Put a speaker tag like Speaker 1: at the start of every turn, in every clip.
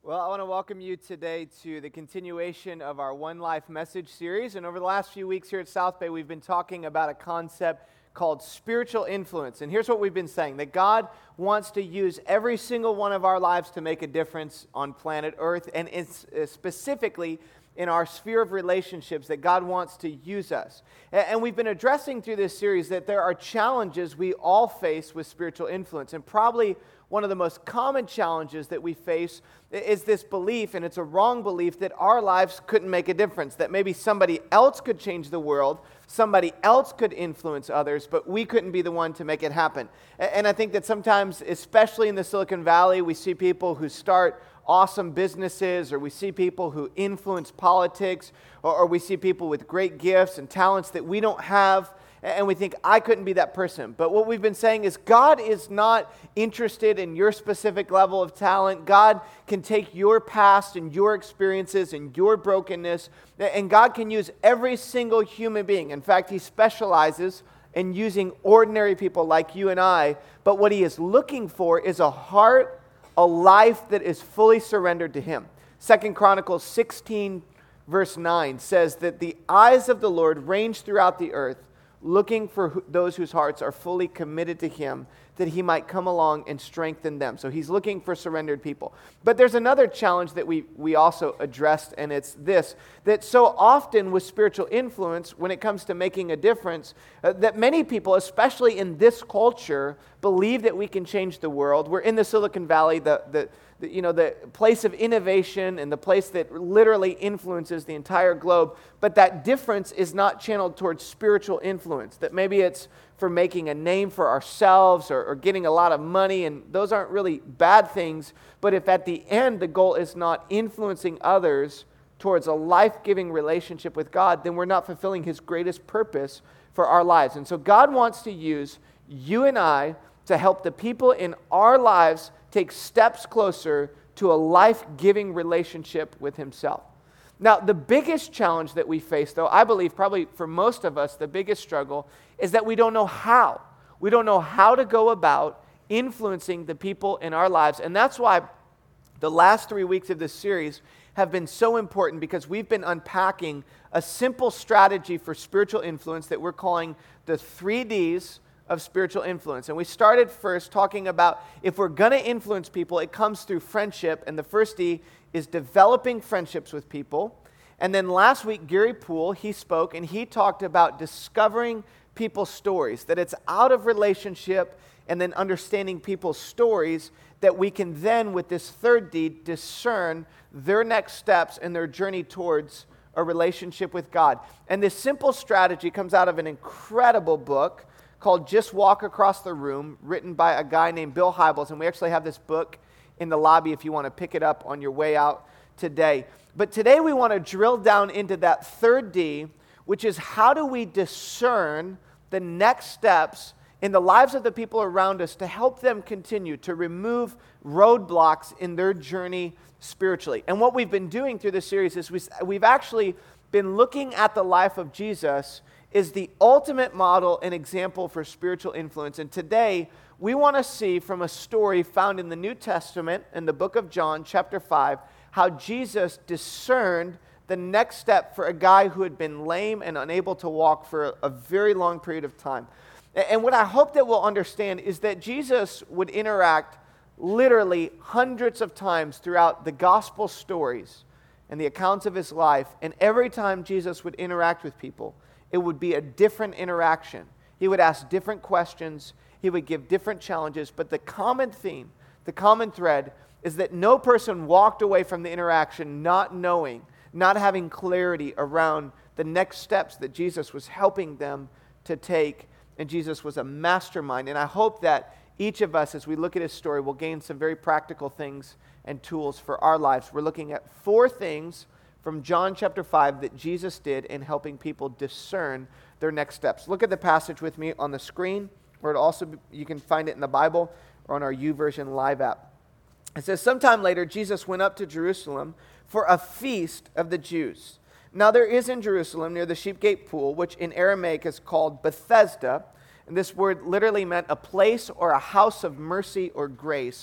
Speaker 1: Well, I want to welcome you today to the continuation of our One Life message series. And over the last few weeks here at South Bay, we've been talking about a concept called spiritual influence. And here's what we've been saying, that God wants to use every single one of our lives to make a difference on planet Earth, and it's specifically in our sphere of relationships that God wants to use us. And we've been addressing through this series that there are challenges we all face with spiritual influence. And probably one of the most common challenges that we face is this belief, and it's a wrong belief, that our lives couldn't make a difference, that maybe somebody else could change the world, somebody else could influence others, but we couldn't be the one to make it happen. And I think that sometimes, especially in the Silicon Valley, we see people who start awesome businesses, or we see people who influence politics, or we see people with great gifts and talents that we don't have, and we think, I couldn't be that person. But what we've been saying is God is not interested in your specific level of talent. God can take your past and your experiences and your brokenness, and God can use every single human being. In fact, He specializes in using ordinary people like you and I, but what He is looking for is a heart, a life that is fully surrendered to Him. 2 Chronicles 16 verse 9 says that the eyes of the Lord range throughout the earth, looking for those whose hearts are fully committed to Him, that He might come along and strengthen them. So He's looking for surrendered people. But there's another challenge that we also addressed, and it's this, that so often with spiritual influence, when it comes to making a difference, that many people, especially in this culture, believe that we can change the world. We're in the Silicon Valley, the place of innovation and the place that literally influences the entire globe, but that difference is not channeled towards spiritual influence, that maybe it's for making a name for ourselves or getting a lot of money, and those aren't really bad things, but if at the end the goal is not influencing others towards a life-giving relationship with God, then we're not fulfilling His greatest purpose for our lives. And so God wants to use you and I to help the people in our lives take steps closer to a life-giving relationship with Himself. Now, the biggest challenge that we face, though, I believe probably for most of us, the biggest struggle is that we don't know how. We don't know how to go about influencing the people in our lives. And that's why the last 3 weeks of this series have been so important, because we've been unpacking a simple strategy for spiritual influence that we're calling the 3 Ds of spiritual influence. And we started first talking about if we're going to influence people, it comes through friendship, and the first D is developing friendships with people. And then last week, Gary Poole, he spoke, and he talked about discovering people's stories, that it's out of relationship and then understanding people's stories that we can then, with this third D, discern their next steps and their journey towards a relationship with God. And this simple strategy comes out of an incredible book called Just Walk Across the Room, written by a guy named Bill Hybels, and we actually have this book in the lobby if you want to pick it up on your way out today. But today we want to drill down into that third D, which is how do we discern the next steps in the lives of the people around us to help them continue to remove roadblocks in their journey spiritually. And what we've been doing through this series is we've actually been looking at the life of Jesus is the ultimate model and example for spiritual influence. And today, we want to see from a story found in the New Testament, in the book of John, chapter 5, how Jesus discerned the next step for a guy who had been lame and unable to walk for a very long period of time. And what I hope that we'll understand is that Jesus would interact literally hundreds of times throughout the gospel stories and the accounts of His life, and every time Jesus would interact with people, it would be a different interaction. He would ask different questions. He would give different challenges. But the common theme, the common thread, is that no person walked away from the interaction not knowing, not having clarity around the next steps that Jesus was helping them to take. And Jesus was a mastermind. And I hope that each of us, as we look at His story, will gain some very practical things and tools for our lives. We're looking at 4 things from John chapter 5 that Jesus did in helping people discern their next steps. Look at the passage with me on the screen, or you can find it in the Bible or on our YouVersion Live app. It says, sometime later, Jesus went up to Jerusalem for a feast of the Jews. Now there is in Jerusalem, near the Sheep Gate Pool, which in Aramaic is called Bethesda, and this word literally meant a place or a house of mercy or grace,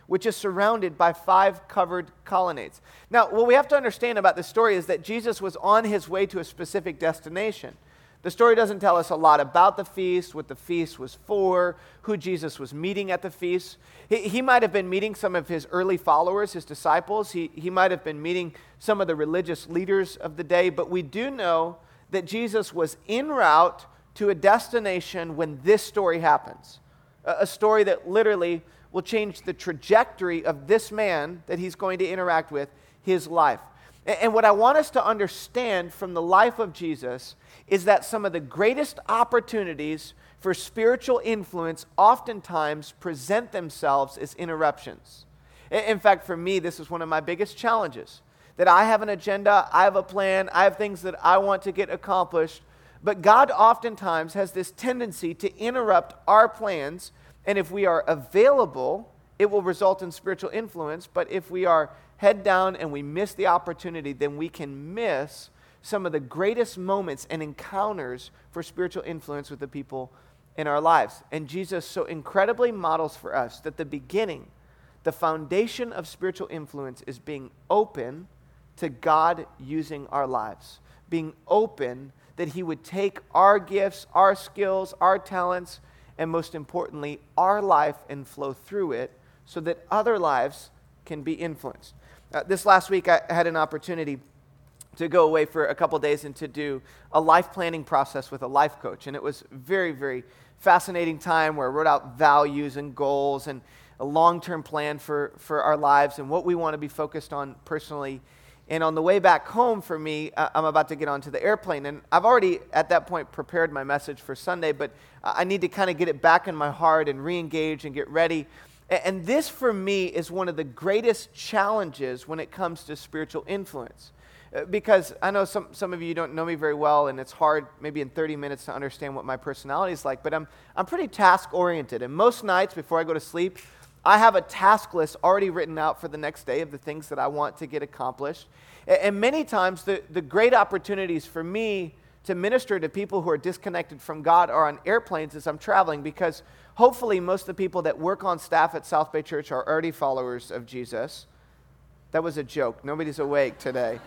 Speaker 1: which is surrounded by 5 covered colonnades. Now, what we have to understand about this story is that Jesus was on his way to a specific destination. The story doesn't tell us a lot about the feast, what the feast was for, who Jesus was meeting at the feast. He might have been meeting some of his early followers, his disciples. He might have been meeting some of the religious leaders of the day, but we do know that Jesus was en route to a destination when this story happens. A story that literally will change the trajectory of this man that he's going to interact with, his life. And what I want us to understand from the life of Jesus is that some of the greatest opportunities for spiritual influence oftentimes present themselves as interruptions. In fact, for me, this is one of my biggest challenges, that I have an agenda, I have a plan, I have things that I want to get accomplished, but God oftentimes has this tendency to interrupt our plans, and if we are available, it will result in spiritual influence, but if we are head down and we miss the opportunity, then we can miss some of the greatest moments and encounters for spiritual influence with the people in our lives. And Jesus so incredibly models for us that the beginning, the foundation of spiritual influence is being open to God using our lives. Being open that he would take our gifts, our skills, our talents, and most importantly, our life and flow through it so that other lives can be influenced. This last week, I had an opportunity to go away for a couple days and to do a life planning process with a life coach. And it was very, very fascinating time where I wrote out values and goals and a long-term plan for our lives and what we want to be focused on personally. And on the way back home for me, I'm about to get onto the airplane. And I've already, at that point, prepared my message for Sunday, but I need to kind of get it back in my heart and re-engage and get ready. And this, for me, is one of the greatest challenges when it comes to spiritual influence. Because I know some of you don't know me very well, and it's hard maybe in 30 minutes to understand what my personality is like, but I'm pretty task-oriented. And most nights before I go to sleep, I have a task list already written out for the next day of the things that I want to get accomplished. And many times, the great opportunities for me to minister to people who are disconnected from God are on airplanes as I'm traveling, because hopefully most of the people that work on staff at South Bay Church are already followers of Jesus. That was a joke. Nobody's awake today.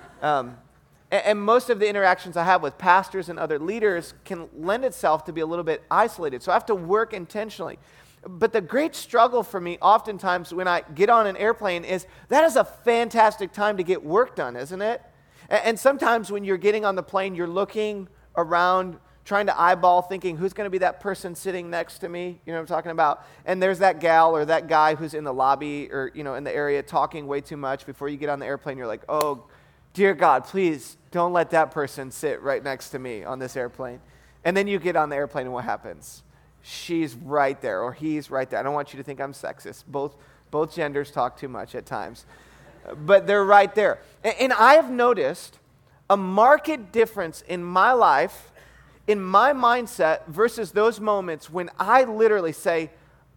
Speaker 1: And most of the interactions I have with pastors and other leaders can lend itself to be a little bit isolated. So I have to work intentionally. But the great struggle for me oftentimes when I get on an airplane is that is a fantastic time to get work done, isn't it? And sometimes when you're getting on the plane, you're looking around, trying to eyeball, thinking, who's going to be that person sitting next to me? You know what I'm talking about? And there's that gal or that guy who's in the lobby or, in the area talking way too much. Before you get on the airplane, you're like, oh, dear God, please don't let that person sit right next to me on this airplane. And then you get on the airplane and what happens? She's right there or he's right there. I don't want you to think I'm sexist. Both genders talk too much at times. But they're right there. And I have noticed a marked difference in my life, in my mindset, versus those moments when I literally say,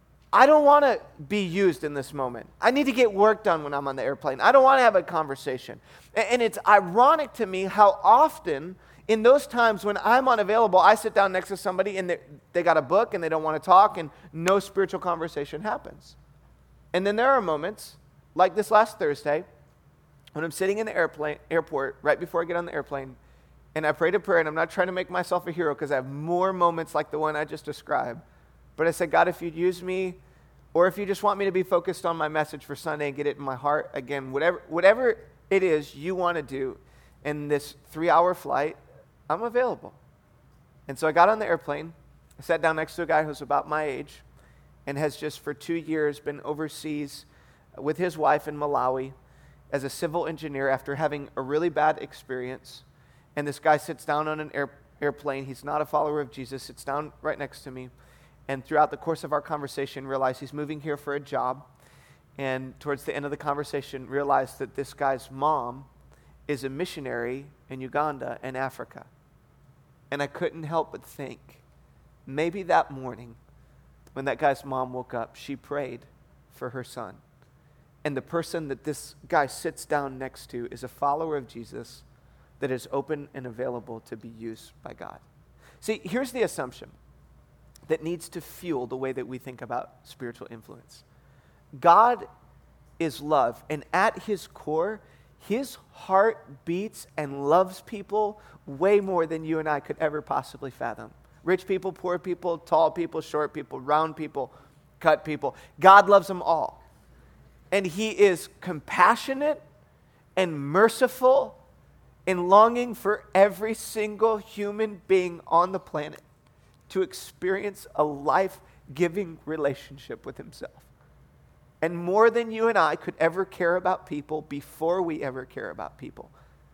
Speaker 1: I don't want to be used in this moment. I need to get work done when I'm on the airplane. I don't want to have a conversation. And it's ironic to me how often in those times when I'm unavailable, I sit down next to somebody and they got a book and they don't want to talk and no spiritual conversation happens. And then there are moments, like this last Thursday, when I'm sitting in the airport right before I get on the airplane, and I prayed a prayer, and I'm not trying to make myself a hero because I have more moments like the one I just described. But I said, God, if you'd use me, or if you just want me to be focused on my message for Sunday and get it in my heart, again, whatever it is you want to do in this 3-hour flight, I'm available. And so I got on the airplane. I sat down next to a guy who's about my age and has just for 2 years been overseas with his wife in Malawi as a civil engineer after having a really bad experience. And this guy sits down on an airplane. He's not a follower of Jesus, sits down right next to me. And throughout the course of our conversation, realized he's moving here for a job. And towards the end of the conversation, realized that this guy's mom is a missionary in Uganda and Africa. And I couldn't help but think, maybe that morning, when that guy's mom woke up, she prayed for her son. And the person that this guy sits down next to is a follower of Jesus that is open and available to be used by God. See, here's the assumption that needs to fuel the way that we think about spiritual influence. God is love, and at his core, his heart beats and loves people way more than you and I could ever possibly fathom. Rich people, poor people, tall people, short people, round people, cut people. God loves them all. And he is compassionate and merciful and longing for every single human being on the planet to experience a life-giving relationship with himself. And more than you and I could ever care about people before we ever care about people,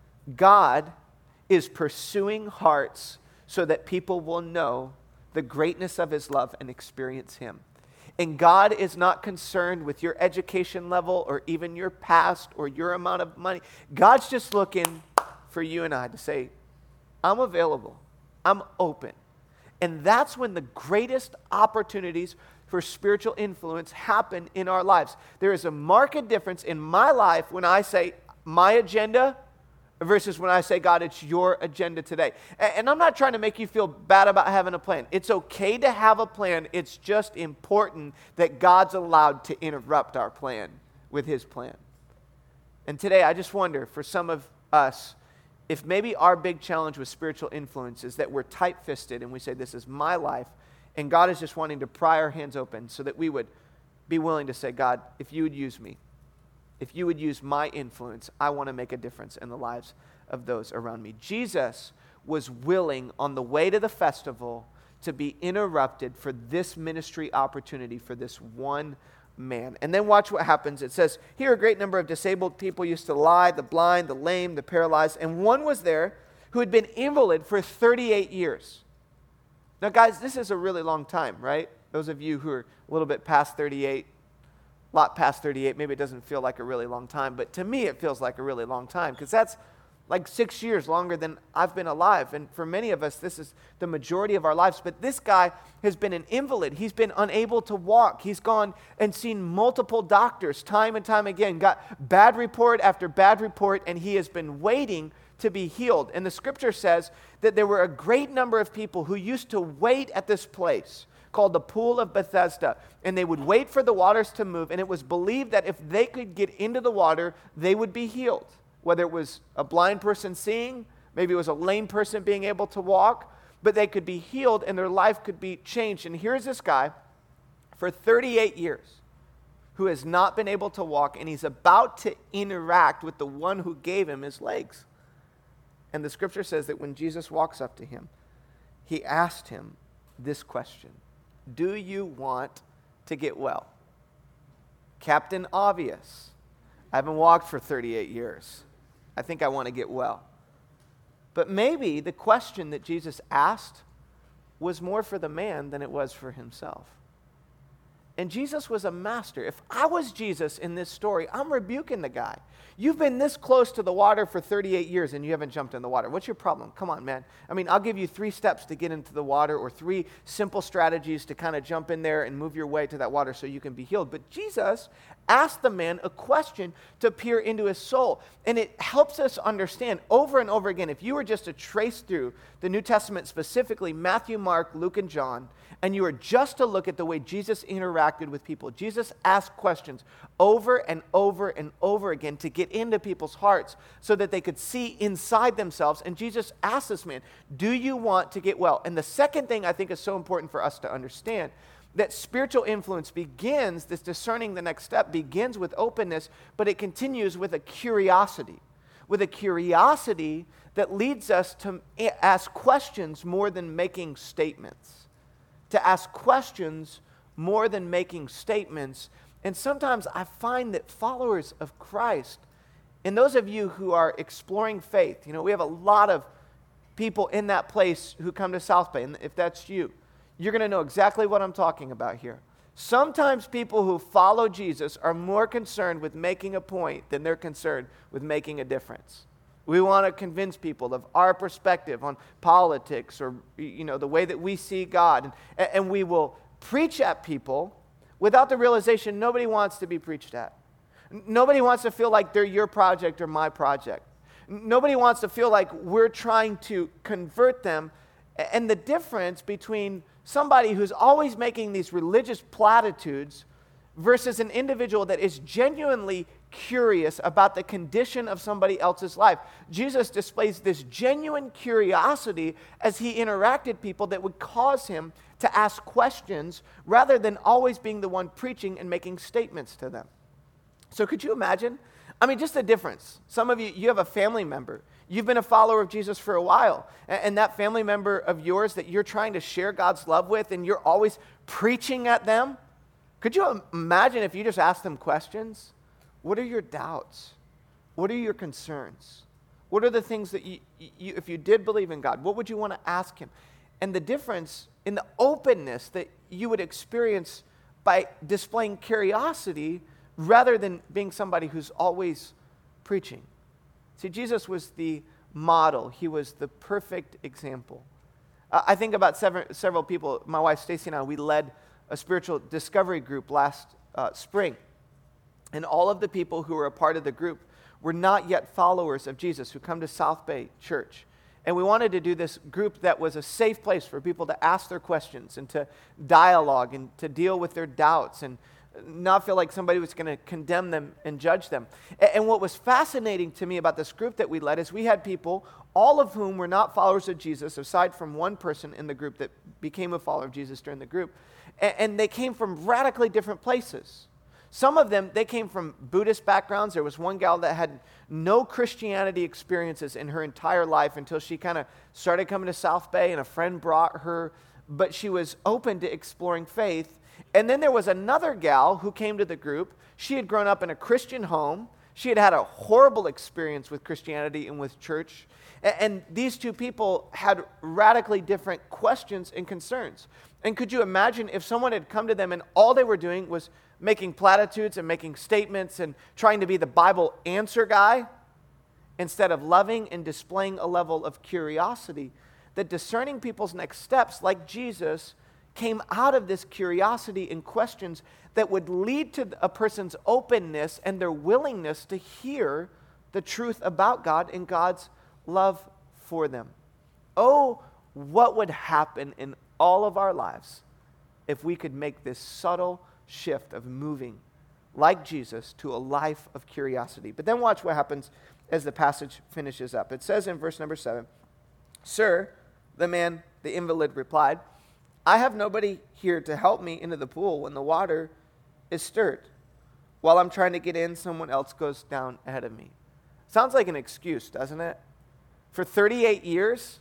Speaker 1: God is pursuing hearts so that people will know the greatness of his love and experience him. And God is not concerned with your education level or even your past or your amount of money. God's just looking for you and I to say, I'm available. I'm open. And that's when the greatest opportunities for spiritual influence happen in our lives. There is a marked difference in my life when I say my agenda versus when I say, God, it's your agenda today. And I'm not trying to make you feel bad about having a plan. It's okay to have a plan. It's just important that God's allowed to interrupt our plan with his plan. And today, I just wonder, for some of us, if maybe our big challenge with spiritual influence is that we're tight-fisted and we say, this is my life, and God is just wanting to pry our hands open so that we would be willing to say, God, if you would use me, if you would use my influence, I want to make a difference in the lives of those around me. Jesus was willing on the way to the festival to be interrupted for this ministry opportunity for this one man. And then watch what happens. It says, here a great number of disabled people used to lie, the blind, the lame, the paralyzed, and one was there who had been invalid for 38 years. Now, guys, this is a really long time, right? Those of you who are a little bit past 38, a lot past 38, maybe it doesn't feel like a really long time, but to me it feels like a really long time because that's like 6 years longer than I've been alive. And for many of us, this is the majority of our lives. But this guy has been an invalid. He's been unable to walk. He's gone and seen multiple doctors time and time again, got bad report after bad report, and he has been waiting to be healed. And the scripture says that there were a great number of people who used to wait at this place called the Pool of Bethesda, and they would wait for the waters to move, and it was believed that if they could get into the water, they would be healed. Whether it was a blind person seeing, maybe it was a lame person being able to walk, but they could be healed and their life could be changed. And here's this guy for 38 years who has not been able to walk, and he's about to interact with the one who gave him his legs. And the scripture says that when Jesus walks up to him, he asked him this question: do you want to get well? Captain Obvious. I haven't walked for 38 years. I think I want to get well. But maybe the question that Jesus asked was more for the man than it was for himself. And Jesus was a master. If I was Jesus in this story, I'm rebuking the guy. You've been this close to the water for 38 years and you haven't jumped in the water. What's your problem? Come on, man. I mean, I'll give you 3 steps to get into the water or 3 simple strategies to kind of jump in there and move your way to that water so you can be healed. But Jesus asked the man a question to peer into his soul. And it helps us understand over and over again, if you were just to trace through the New Testament, specifically Matthew, Mark, Luke, and John, and you were just to look at the way Jesus interacted with people, Jesus asked questions over and over and over again to get into people's hearts so that they could see inside themselves. And Jesus asked this man, do you want to get well? And the second thing I think is so important for us to understand, that spiritual influence begins, this discerning the next step begins with openness, but it continues with a curiosity that leads us to ask questions more than making statements. To ask questions more than making statements. And sometimes I find that followers of Christ, and those of you who are exploring faith, we have a lot of people in that place who come to South Bay, and if that's you, you're going to know exactly what I'm talking about here. Sometimes people who follow Jesus are more concerned with making a point than they're concerned with making a difference. We want to convince people of our perspective on politics or, the way that we see God. And we will preach at people without the realization nobody wants to be preached at. Nobody wants to feel like they're your project or my project. Nobody wants to feel like we're trying to convert them. And the difference between somebody who's always making these religious platitudes versus an individual that is genuinely curious about the condition of somebody else's life. Jesus displays this genuine curiosity as he interacted with people that would cause him to ask questions rather than always being the one preaching and making statements to them. So could you imagine? I mean, just the difference. Some of you have a family member. You've been a follower of Jesus for a while, and that family member of yours that you're trying to share God's love with, and you're always preaching at them. Could you imagine if you just asked them questions? What are your doubts? What are your concerns? What are the things that you if you did believe in God, what would you want to ask him? And the difference in the openness that you would experience by displaying curiosity rather than being somebody who's always preaching. See, Jesus was the model. He was the perfect example. I think about several people. My wife Stacy and I, we led a spiritual discovery group last spring. And all of the people who were a part of the group were not yet followers of Jesus who come to South Bay Church. And we wanted to do this group that was a safe place for people to ask their questions and to dialogue and to deal with their doubts and not feel like somebody was going to condemn them and judge them. And what was fascinating to me about this group that we led is we had people, all of whom were not followers of Jesus, aside from one person in the group that became a follower of Jesus during the group. And they came from radically different places. Some of them, they came from Buddhist backgrounds. There was one gal that had no Christianity experiences in her entire life until she kind of started coming to South Bay and a friend brought her, but she was open to exploring faith. And then there was another gal who came to the group. She had grown up in a Christian home. She had had a horrible experience with Christianity and with church. And these two people had radically different questions and concerns. And could you imagine if someone had come to them and all they were doing was making platitudes and making statements and trying to be the Bible answer guy instead of loving and displaying a level of curiosity, that discerning people's next steps, like Jesus, came out of this curiosity and questions that would lead to a person's openness and their willingness to hear the truth about God and God's love for them. Oh, what would happen in all of our lives if we could make this subtle shift of moving like Jesus to a life of curiosity. But then watch what happens as the passage finishes up. It says in verse number 7, "Sir," the man, the invalid, replied, "I have nobody here to help me into the pool when the water is stirred. While I'm trying to get in, someone else goes down ahead of me." Sounds like an excuse, doesn't it? For 38 years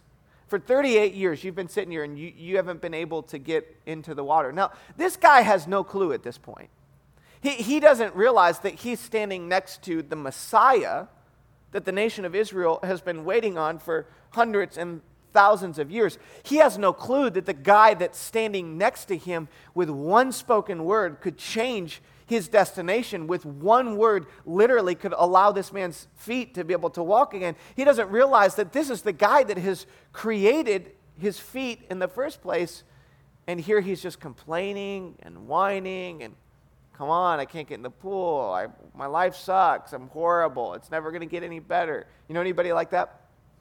Speaker 1: you've been sitting here and you haven't been able to get into the water. Now, this guy has no clue at this point. He doesn't realize that he's standing next to the Messiah that the nation of Israel has been waiting on for hundreds and thousands of years. He has no clue that the guy that's standing next to him with one spoken word could change his destination. With one word, literally could allow this man's feet to be able to walk again. He doesn't realize that this is the guy that has created his feet in the first place. And here he's just complaining and whining and, "Come on, I can't get in the pool. My life sucks. I'm horrible. It's never going to get any better." You know anybody like that?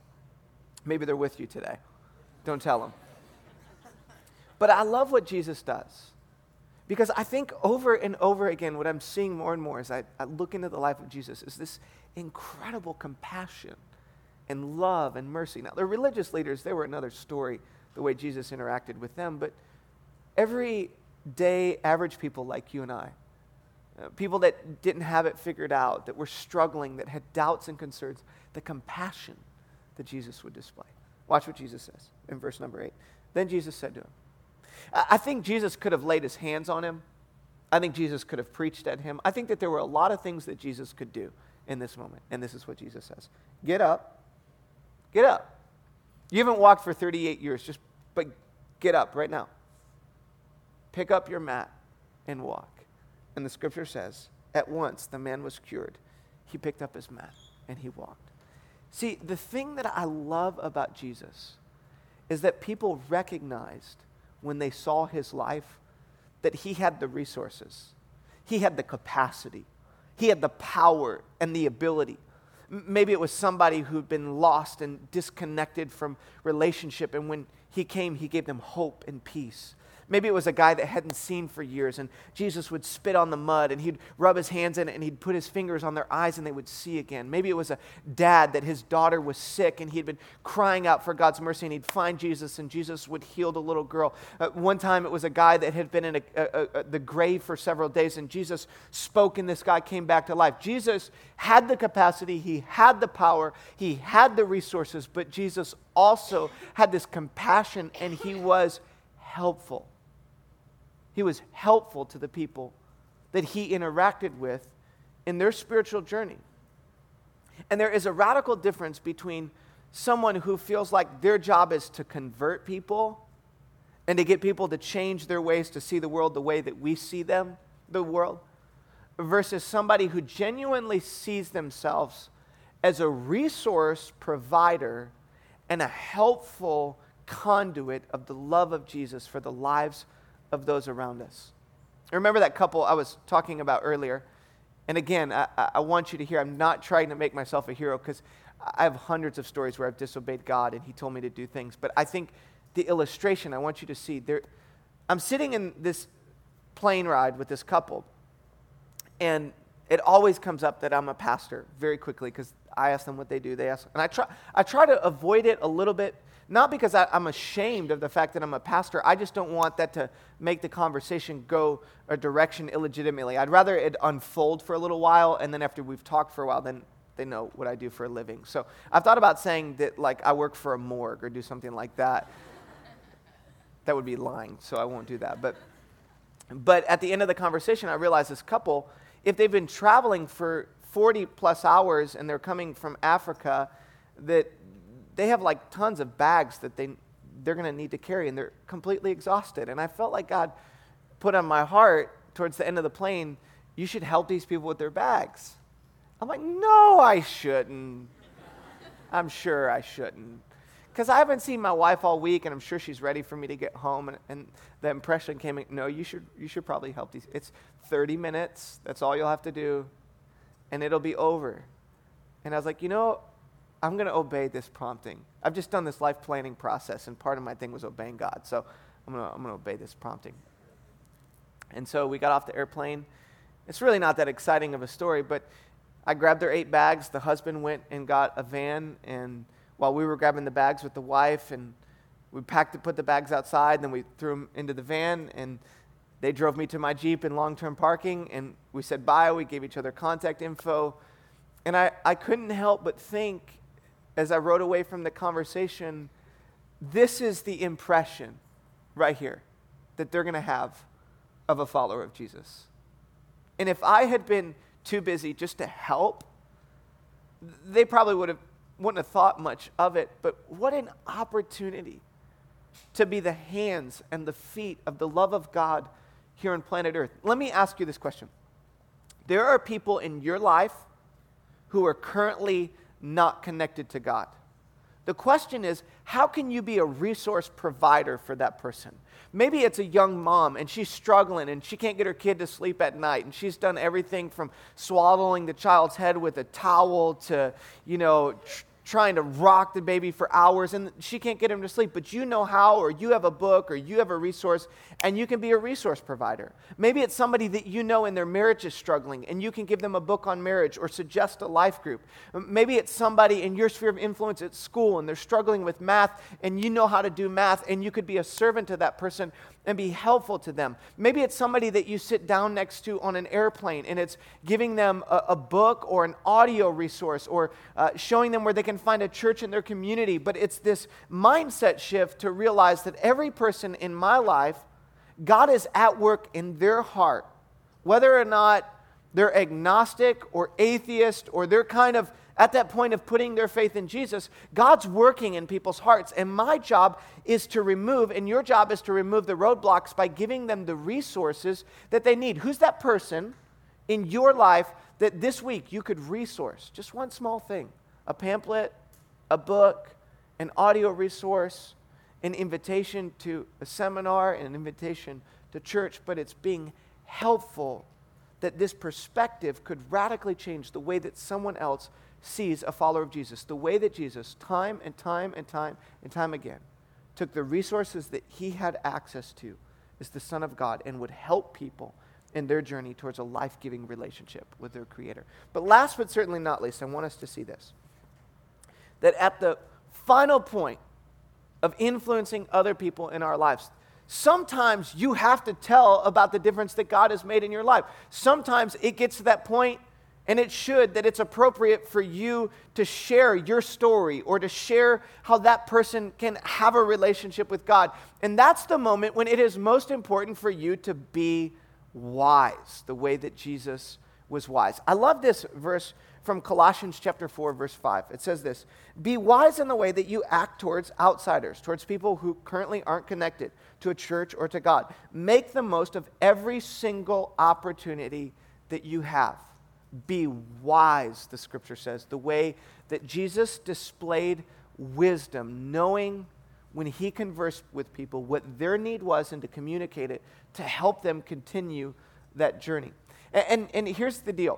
Speaker 1: Maybe they're with you today. Don't tell them. But I love what Jesus does. Because I think over and over again, what I'm seeing more and more as I look into the life of Jesus is this incredible compassion and love and mercy. Now, the religious leaders, they were another story, the way Jesus interacted with them. But everyday average people like you and I, people that didn't have it figured out, that were struggling, that had doubts and concerns, the compassion that Jesus would display. Watch what Jesus says in verse number 8. Then Jesus said to him, I think Jesus could have laid his hands on him. I think Jesus could have preached at him. I think that there were a lot of things that Jesus could do in this moment. And this is what Jesus says. Get up. Get up. You haven't walked for 38 years, but get up right now. Pick up your mat and walk. And the scripture says, at once the man was cured. He picked up his mat and he walked. See, the thing that I love about Jesus is that people recognized when they saw his life that he had the resources, he had the capacity, he had the power and the ability. Maybe it was somebody who'd been lost and disconnected from relationship, and when he came, he gave them hope and peace. Maybe it was a guy that hadn't seen for years, and Jesus would spit on the mud, and he'd rub his hands in it, and he'd put his fingers on their eyes, and they would see again. Maybe it was a dad that his daughter was sick, and he'd been crying out for God's mercy, and he'd find Jesus, and Jesus would heal the little girl. One time it was a guy that had been in the grave for several days, and Jesus spoke, and this guy came back to life. Jesus had the capacity, he had the power, he had the resources, but Jesus also had this compassion, and he was helpful. He was helpful to the people that he interacted with in their spiritual journey. And there is a radical difference between someone who feels like their job is to convert people and to get people to change their ways to see the world the way that we see them, the world, versus somebody who genuinely sees themselves as a resource provider and a helpful conduit of the love of Jesus for the lives of those around us. Remember that couple I was talking about earlier? And again, I want you to hear, I'm not trying to make myself a hero, because I have hundreds of stories where I've disobeyed God and he told me to do things. But I think the illustration I want you to see, I'm sitting in this plane ride with this couple, and it always comes up that I'm a pastor very quickly, because I ask them what they do. They ask, and I try to avoid it a little bit. Not because I'm ashamed of the fact that I'm a pastor. I just don't want that to make the conversation go a direction illegitimately. I'd rather it unfold for a little while, and then after we've talked for a while, then they know what I do for a living. So I've thought about saying that, like, I work for a morgue or do something like that. That would be lying, so I won't do that. But at the end of the conversation, I realized this couple, if they've been traveling for 40 plus hours and they're coming from Africa, that they have like tons of bags that they're going to need to carry, and they're completely exhausted. And I felt like God put on my heart towards the end of the plane, you should help these people with their bags. I'm like, no, I shouldn't. I'm sure I shouldn't. Because I haven't seen my wife all week, and I'm sure she's ready for me to get home. And the impression came in, no, you should probably help these. It's 30 minutes. That's all you'll have to do, and it'll be over. And I was like, I'm going to obey this prompting. I've just done this life planning process, and part of my thing was obeying God. So I'm going to obey this prompting. And so we got off the airplane. It's really not that exciting of a story, but I grabbed their 8 bags. The husband went and got a van, and while we were grabbing the bags with the wife, and we put the bags outside, and then we threw them into the van, and they drove me to my Jeep in long-term parking, and we said bye. We gave each other contact info. And I couldn't help but think, as I rode away from the conversation, this is the impression right here that they're going to have of a follower of Jesus. And if I had been too busy just to help, they probably wouldn't have thought much of it. But what an opportunity to be the hands and the feet of the love of God here on planet Earth. Let me ask you this question. There are people in your life who are currently not connected to God. The question is, how can you be a resource provider for that person? Maybe it's a young mom, and she's struggling, and she can't get her kid to sleep at night, and she's done everything from swaddling the child's head with a towel to, trying to rock the baby for hours, and she can't get him to sleep, but you know how, or you have a book, or you have a resource, and you can be a resource provider. Maybe it's somebody that you know in their marriage is struggling, and you can give them a book on marriage or suggest a life group. Maybe it's somebody in your sphere of influence at school, and they're struggling with math, and you know how to do math, and you could be a servant to that person and be helpful to them. Maybe it's somebody that you sit down next to on an airplane, and it's giving them a book or an audio resource, or showing them where they can find a church in their community. But it's this mindset shift to realize that every person in my life, God is at work in their heart, whether or not they're agnostic or atheist, or they're kind of at that point of putting their faith in Jesus. God's working in people's hearts, and my job is to remove, and your job is to remove the roadblocks by giving them the resources that they need. Who's that person in your life that this week you could resource? Just one small thing: a pamphlet, a book, an audio resource, an invitation to a seminar, an invitation to church. But it's being helpful, that this perspective could radically change the way that someone else sees a follower of Jesus, the way that Jesus, time and time and time and time again, took the resources that he had access to is the Son of God and would help people in their journey towards a life-giving relationship with their Creator. But last but certainly not least, I want us to see this. That at the final point of influencing other people in our lives, sometimes you have to tell about the difference that God has made in your life. Sometimes it gets to that point, and it should, that it's appropriate for you to share your story or to share how that person can have a relationship with God. And that's the moment when it is most important for you to be wise, the way that Jesus was wise. I love this verse from Colossians chapter 4, verse 5. It says this, "Be wise in the way that you act towards outsiders, towards people who currently aren't connected to a church or to God. Make the most of every single opportunity that you have." Be wise, the scripture says, the way that Jesus displayed wisdom, knowing when he conversed with people what their need was and to communicate it to help them continue that journey. And here's the deal.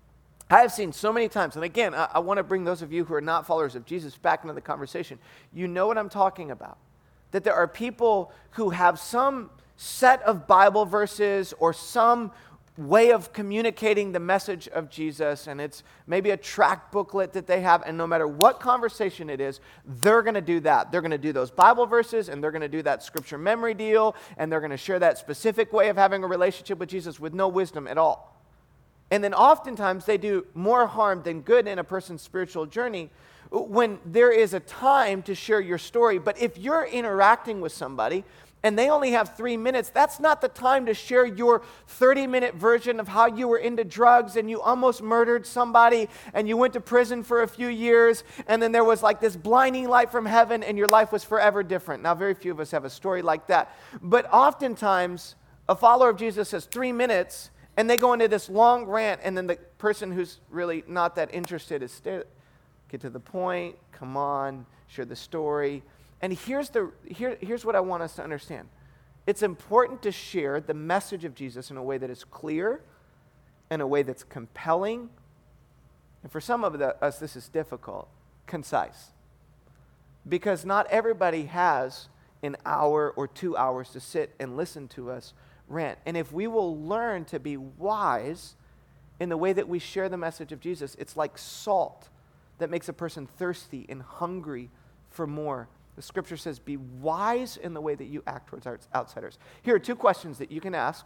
Speaker 1: I have seen so many times, and again, I want to bring those of you who are not followers of Jesus back into the conversation. You know what I'm talking about. That there are people who have some set of Bible verses or some way of communicating the message of Jesus, and it's maybe a tract booklet that they have, and no matter what conversation it is, they're going to do that. They're going to do those Bible verses, and they're going to do that scripture memory deal, and they're going to share that specific way of having a relationship with Jesus with no wisdom at all. And then oftentimes they do more harm than good in a person's spiritual journey when there is a time to share your story. But if you're interacting with somebody and they only have 3 minutes, that's not the time to share your 30-minute version of how you were into drugs and you almost murdered somebody and you went to prison for a few years and then there was like this blinding light from heaven and your life was forever different. Now, very few of us have a story like that. But oftentimes, a follower of Jesus has 3 minutes and they go into this long rant, and then the person who's really not that interested is get to the point, come on, share the story. And here's what I want us to understand. It's important to share the message of Jesus in a way that is clear, in a way that's compelling, and for some of us this is difficult, concise. Because not everybody has an hour or 2 hours to sit and listen to us rant. And if we will learn to be wise in the way that we share the message of Jesus, it's like salt that makes a person thirsty and hungry for more. The scripture says, be wise in the way that you act towards outsiders. Here are 2 questions that you can ask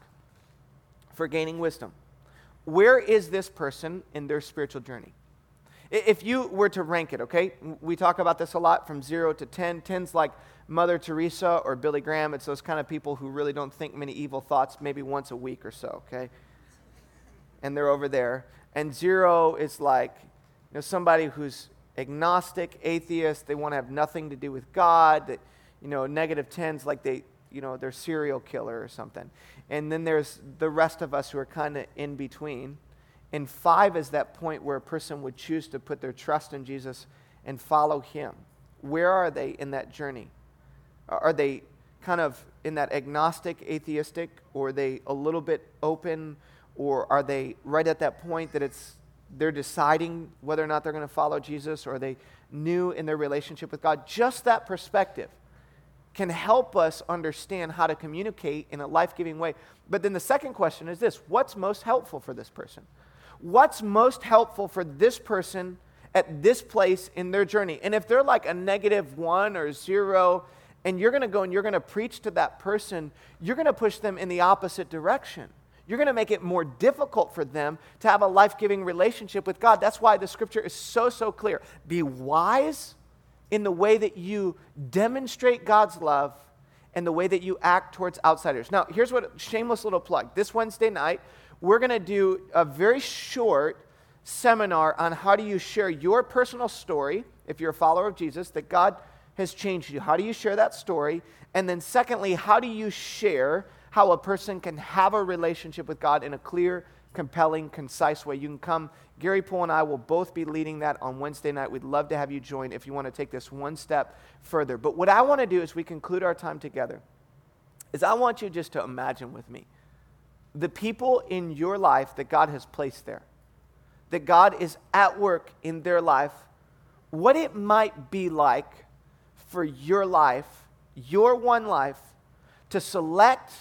Speaker 1: for gaining wisdom. Where is this person in their spiritual journey? If you were to rank it, okay? We talk about this a lot from 0 to 10. 10's like Mother Teresa or Billy Graham. It's those kind of people who really don't think many evil thoughts maybe once a week or so, okay? And they're over there. And 0 is like, somebody who's agnostic, atheist, they want to have nothing to do with God. That, negative 10's like they're serial killer or something. And then there's the rest of us who are kind of in between. And 5 is that point where a person would choose to put their trust in Jesus and follow him. Where are they in that journey? Are they kind of in that agnostic, atheistic, or are they a little bit open, or are they right at that point that they're deciding whether or not they're going to follow Jesus, or are they new in their relationship with God? Just that perspective can help us understand how to communicate in a life-giving way. But then the second question is this: what's most helpful for this person? What's most helpful for this person at this place in their journey? And if they're like a -1 or 0, and you're going to go and you're going to preach to that person, you're going to push them in the opposite direction. You're going to make it more difficult for them to have a life-giving relationship with God. That's why the scripture is so clear. Be wise in the way that you demonstrate God's love and the way that you act towards outsiders. Now, here's what, shameless little plug. This Wednesday night, we're going to do a very short seminar on how do you share your personal story, if you're a follower of Jesus, that God has changed you. How do you share that story? And then secondly, how do you share how a person can have a relationship with God in a clear, compelling, concise way? You can come. Gary Poole and I will both be leading that on Wednesday night. We'd love to have you join if you want to take this one step further. But what I want to do as we conclude our time together is I want you just to imagine with me the people in your life that God has placed there, that God is at work in their life, what it might be like for your life, your one life, to select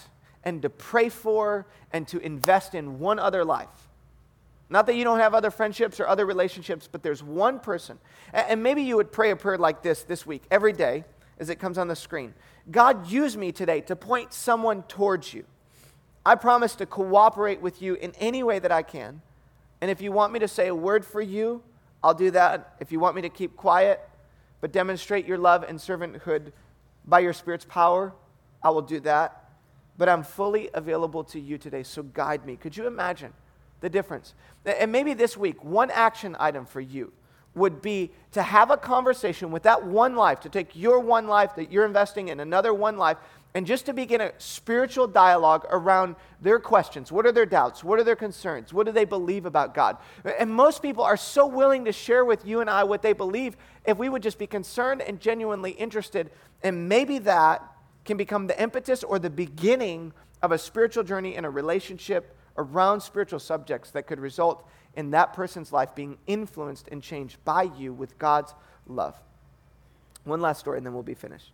Speaker 1: and to pray for and to invest in one other life. Not that you don't have other friendships or other relationships, but there's one person. And maybe you would pray a prayer like this week, every day, as it comes on the screen. God, use me today to point someone towards you. I promise to cooperate with you in any way that I can. And if you want me to say a word for you, I'll do that. If you want me to keep quiet, but demonstrate your love and servanthood by your Spirit's power, I will do that. But I'm fully available to you today, so guide me. Could you imagine the difference? And maybe this week, one action item for you would be to have a conversation with that one life, to take your one life that you're investing in another one life, and just to begin a spiritual dialogue around their questions. What are their doubts? What are their concerns? What do they believe about God? And most people are so willing to share with you and I what they believe if we would just be concerned and genuinely interested. And maybe that can become the impetus or the beginning of a spiritual journey in a relationship around spiritual subjects that could result in that person's life being influenced and changed by you with God's love. One last story and then we'll be finished.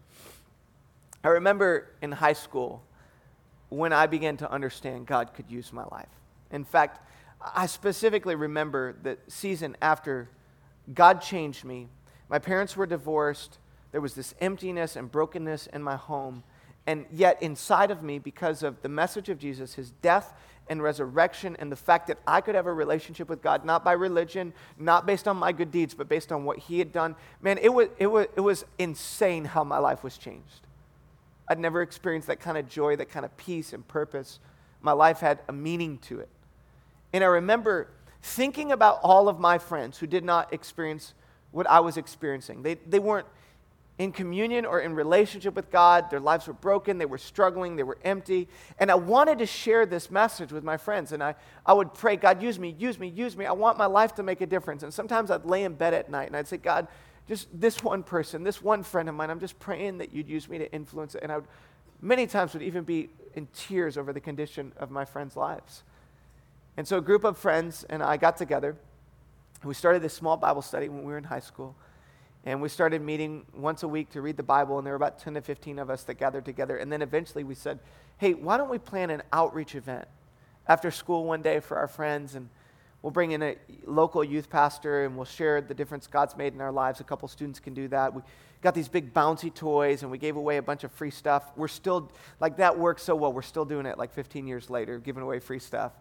Speaker 1: I remember in high school when I began to understand God could use my life. In fact, I specifically remember the season after God changed me. My parents were divorced. There was this emptiness and brokenness in my home. And yet inside of me, because of the message of Jesus, his death and resurrection, and the fact that I could have a relationship with God, not by religion, not based on my good deeds, but based on what he had done, man, it was insane how my life was changed. I'd never experienced that kind of joy, that kind of peace and purpose. My life had a meaning to it. And I remember thinking about all of my friends who did not experience what I was experiencing. They weren't in communion or in relationship with God. Their lives were broken. They were struggling. They were empty. And I wanted to share this message with my friends. And I would pray, God, use me, use me, use me. I want my life to make a difference. And sometimes I'd lay in bed at night and I'd say, God, just this one person, this one friend of mine, I'm just praying that you'd use me to influence it. And I would, many times would even be in tears over the condition of my friends' lives. And so a group of friends and I got together. We started this small Bible study when we were in high school. And we started meeting once a week to read the Bible. And there were about 10 to 15 of us that gathered together. And then eventually we said, hey, why don't we plan an outreach event after school one day for our friends, and we'll bring in a local youth pastor and we'll share the difference God's made in our lives. A couple students can do that. We got these big bouncy toys and we gave away a bunch of free stuff. We're still, like, that worked so well. We're still doing it like 15 years later, giving away free stuff.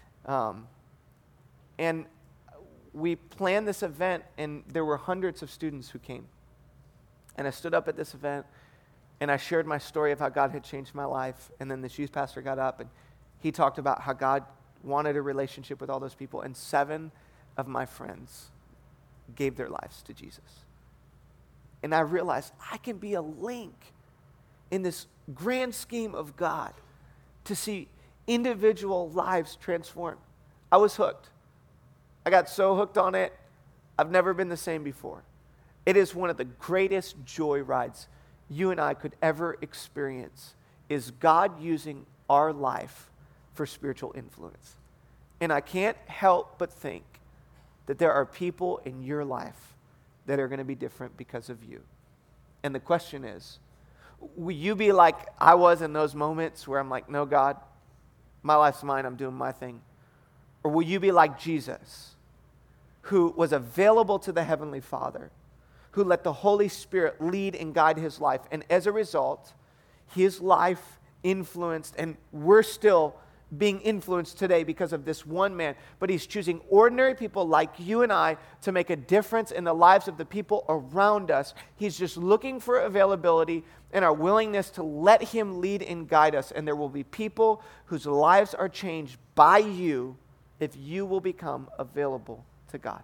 Speaker 1: And we planned this event and there were hundreds of students who came. And I stood up at this event and I shared my story of how God had changed my life. And then this youth pastor got up and he talked about how God wanted a relationship with all those people, and 7 of my friends gave their lives to Jesus. And I realized I can be a link in this grand scheme of God to see individual lives transformed. I was hooked. I got so hooked on it, I've never been the same before. It is one of the greatest joy rides you and I could ever experience, is God using our life for spiritual influence. And I can't help but think that there are people in your life that are going to be different because of you. And the question is, will you be like I was in those moments where I'm like, no, God, my life's mine, I'm doing my thing? Or will you be like Jesus, who was available to the Heavenly Father, who let the Holy Spirit lead and guide his life, and as a result, his life influenced, and we're still being influenced today because of this one man, but he's choosing ordinary people like you and I to make a difference in the lives of the people around us. He's just looking for availability and our willingness to let him lead and guide us, and there will be people whose lives are changed by you if you will become available to God.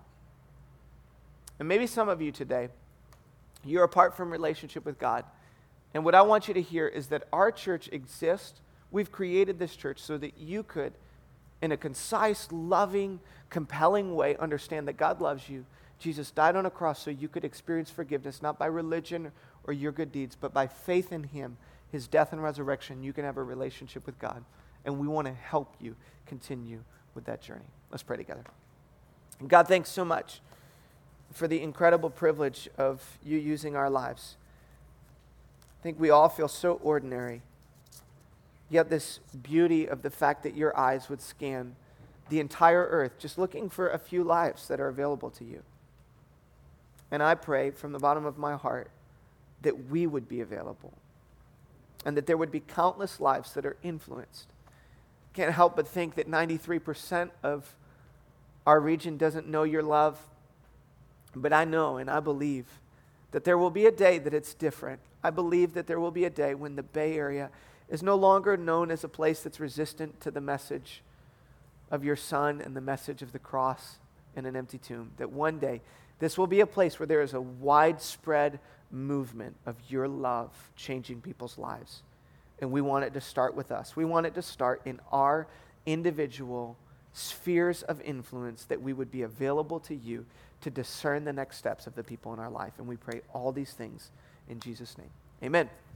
Speaker 1: And maybe some of you today, you're apart from relationship with God, and what I want you to hear is that our church exists. We've created this church so that you could, in a concise, loving, compelling way, understand that God loves you. Jesus died on a cross so you could experience forgiveness, not by religion or your good deeds, but by faith in him, his death and resurrection. You can have a relationship with God, and we want to help you continue with that journey. Let's pray together. God, thanks so much for the incredible privilege of you using our lives. I think we all feel so ordinary. Yet this beauty of the fact that your eyes would scan the entire earth, just looking for a few lives that are available to you. And I pray from the bottom of my heart that we would be available and that there would be countless lives that are influenced. Can't help but think that 93% of our region doesn't know your love, but I know and I believe that there will be a day that it's different. I believe that there will be a day when the Bay Area is no longer known as a place that's resistant to the message of your Son and the message of the cross and an empty tomb. That one day, this will be a place where there is a widespread movement of your love changing people's lives. And we want it to start with us. We want it to start in our individual spheres of influence, that we would be available to you to discern the next steps of the people in our life. And we pray all these things in Jesus' name. Amen.